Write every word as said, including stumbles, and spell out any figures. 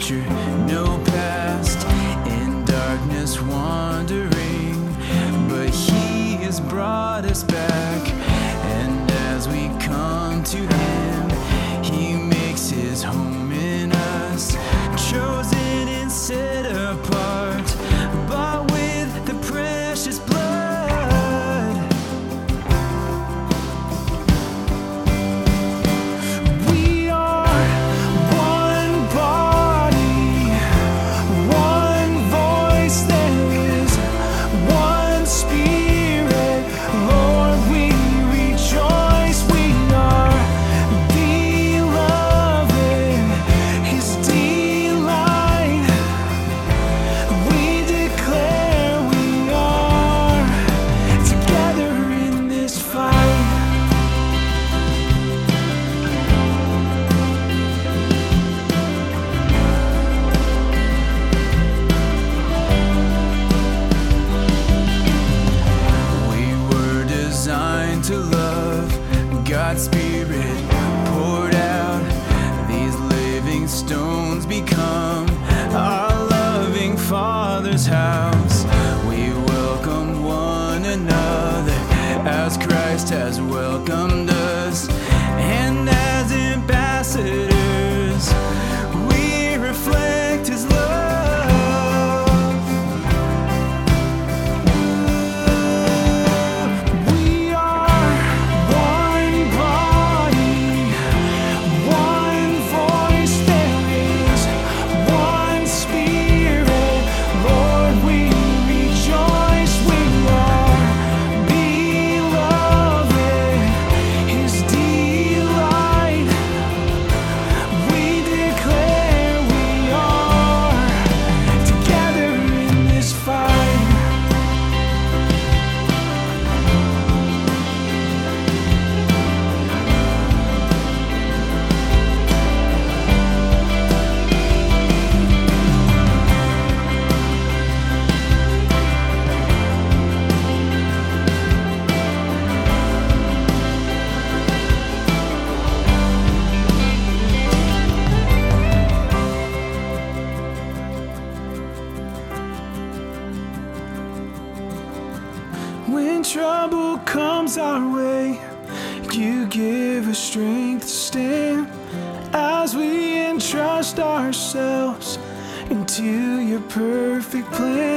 future, no past, in darkness wandering, but He has brought us back, and as we come to Him, He makes His home in us, chosen and set apart, bought with the precious blood. We are one body, one voice, there is one Spirit. Lord, we rejoice, we are beloved, His delight. We declare we are together in this fight. We were designed to love, God's Spirit poured out. These living stones become our loving Father's house. We welcome one another as Christ has welcomed us, and as ambassadors, we reflect His love. We are one body, one voice, there is one Spirit. Lord, we rejoice, we are beloved, His delight. We declare we are together in this fight. When trouble comes our way, You give us strength to stand as we entrust ourselves into Your perfect plan.